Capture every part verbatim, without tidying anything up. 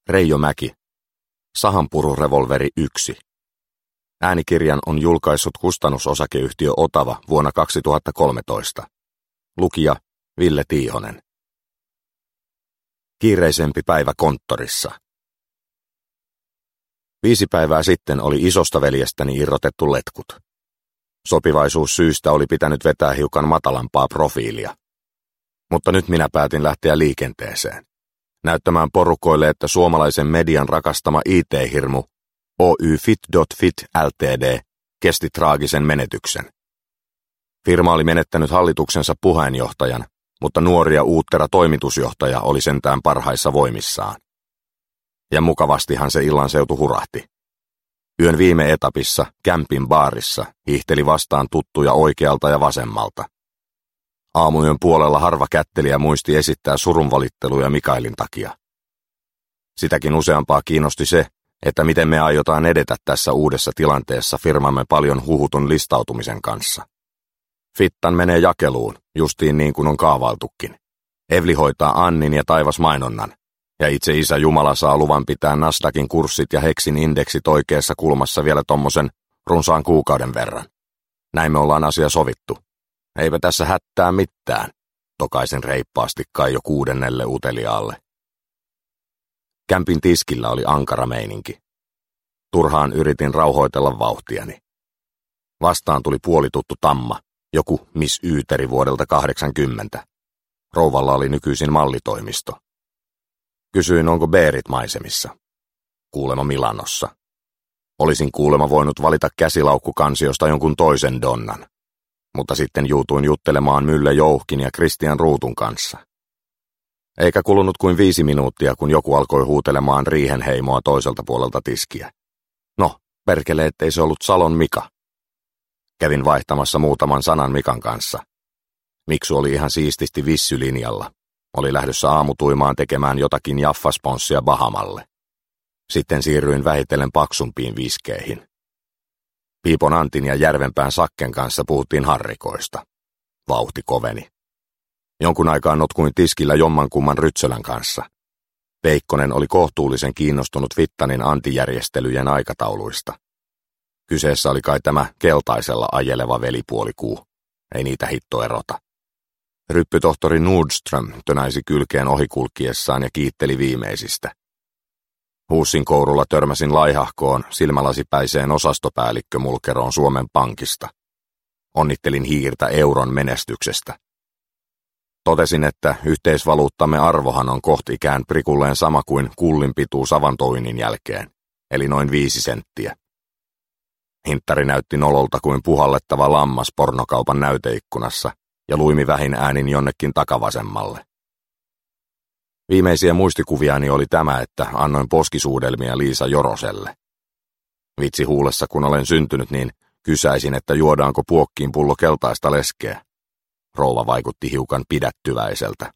Reijo Mäki. Sahanpururevolveri yksi. Äänikirjan on julkaissut kustannusosakeyhtiö Otava vuonna kaksituhattakolmetoista. Lukija Ville Tiihonen. Kiireisempi päivä konttorissa. Viisi päivää sitten oli isosta veljestäni irrotettu letkut. Sopivaisuussyistä oli pitänyt vetää hiukan matalampaa profiilia. Mutta nyt minä päätin lähteä liikenteeseen. Näyttämään porukoille, että suomalaisen median rakastama I T-hirmu Oy Fit dot Fit Ltd kesti traagisen menetyksen. Firma oli menettänyt hallituksensa puheenjohtajan, mutta nuori ja uuttera toimitusjohtaja oli sentään parhaissa voimissaan. Ja mukavastihan se illanseutu hurahti. Yön viime etapissa, kämpin baarissa, hiihteli vastaan tuttuja oikealta ja vasemmalta. Aamuyön puolella harva kättelijä muisti esittää surunvalitteluja Mikaelin takia. Sitäkin useampaa kiinnosti se, että miten me aiotaan edetä tässä uudessa tilanteessa firmamme paljon huhutun listautumisen kanssa. Fittan menee jakeluun, justiin niin kuin on kaavailtukin. Evli hoitaa Annin ja Taivas mainonnan, ja itse Isä Jumala saa luvan pitää Nasdaqin kurssit ja Hexin indeksit oikeassa kulmassa vielä tommosen runsaan kuukauden verran. Näin me ollaan asia sovittu. Eipä tässä hättää mitään, tokaisin reippaasti kai jo kuudennelle uteliaalle. Kämpin tiskillä oli ankara meininki. Turhaan yritin rauhoitella vauhtiani. Vastaan tuli puolituttu tamma, joku Miss Yyteri vuodelta kahdeksankymmentä. Rouvalla oli nykyisin mallitoimisto. Kysyin, onko beerit maisemissa. Kuulemma Milanossa. Olisin kuulemma voinut valita käsilaukkukansiosta jonkun toisen donnan. Mutta sitten juutuin juttelemaan Mylle Jouhkin ja Kristian Ruutun kanssa. Eikä kulunut kuin viisi minuuttia, kun joku alkoi huutelemaan Riihenheimoa toiselta puolelta tiskiä. No, perkele, ettei se ollut Salon Mika. Kävin vaihtamassa muutaman sanan Mikan kanssa. Miksu oli ihan siististi vissylinjalla. Oli lähdössä aamutuimaan tekemään jotakin jaffasponssia Bahamalle. Sitten siirryin vähitellen paksumpiin viskeihin. Piipon Antin ja Järvenpään Sakken kanssa puhuttiin harrikoista. Vauhti koveni. Jonkun aikaa notkuin tiskillä jommankumman Rytsölän kanssa. Peikkonen oli kohtuullisen kiinnostunut Fittanin antijärjestelyjen aikatauluista. Kyseessä oli kai tämä keltaisella ajeleva velipuolikuu. Ei niitä hitto erota. Ryppytohtori Nordström tönäisi kylkeen ohikulkiessaan ja kiitteli viimeisistä. Huussin kourulla törmäsin laihahkoon silmälasipäiseen osastopäällikkömulkeroon Suomen Pankista. Onnittelin hiirtä euron menestyksestä. Totesin, että yhteisvaluuttamme arvohan on kohti ikään prikulleen sama kuin kullin pituus avantoinnin jälkeen, eli noin viisi senttiä. Hinttari näytti nololta kuin puhallettava lammas pornokaupan näyteikkunassa ja luimi vähin äänin jonnekin takavasemmalle. Viimeisiä muistikuviani oli tämä, että annoin poskisuudelmia Liisa Joroselle. Vitsi huulessa, kun olen syntynyt, niin kysäisin, että juodaanko puokkiin pullo keltaista leskeä. Rouva vaikutti hiukan pidättyväiseltä.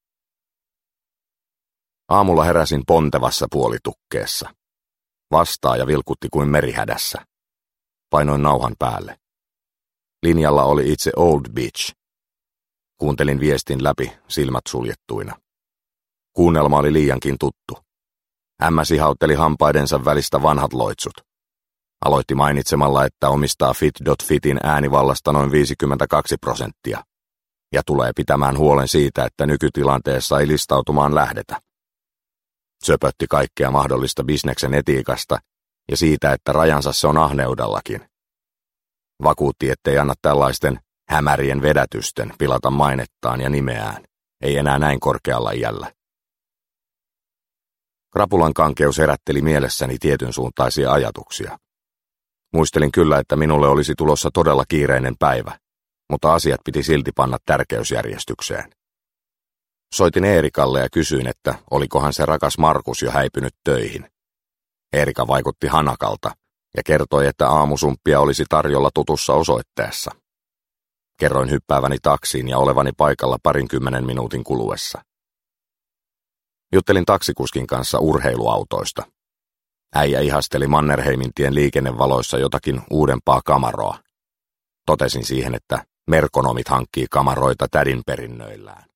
Aamulla heräsin pontevassa puolitukkeessa. Vastaaja vilkutti kuin merihädässä. Painoin nauhan päälle. Linjalla oli itse Old Beach. Kuuntelin viestin läpi, silmät suljettuina. Kuunnelma oli liiankin tuttu. Ämmä sihautteli hampaidensa välistä vanhat loitsut. Aloitti mainitsemalla, että omistaa Fit dot Fitin äänivallasta noin viisikymmentäkaksi prosenttia. Ja tulee pitämään huolen siitä, että nykytilanteessa ei listautumaan lähdetä. Söpötti kaikkea mahdollista bisneksen etiikasta ja siitä, että rajansa se on ahneudellakin. Vakuutti, ettei anna tällaisten hämärien vedätysten pilata mainettaan ja nimeään, ei enää näin korkealla iällä. Krapulan kankeus herätteli mielessäni tietyn suuntaisia ajatuksia. Muistelin kyllä, että minulle olisi tulossa todella kiireinen päivä, mutta asiat piti silti panna tärkeysjärjestykseen. Soitin Eerikalle ja kysyin, että olikohan se rakas Markus jo häipynyt töihin. Eerika vaikutti hanakalta ja kertoi, että aamusumppia olisi tarjolla tutussa osoitteessa. Kerroin hyppääväni taksiin ja olevani paikalla parinkymmenen minuutin kuluessa. Juttelin taksikuskin kanssa urheiluautoista. Äijä ihasteli Mannerheimintien liikennevaloissa jotakin uudempaa kamaroa. Totesin siihen, että merkonomit hankkii kamaroita tädin perinnöillään.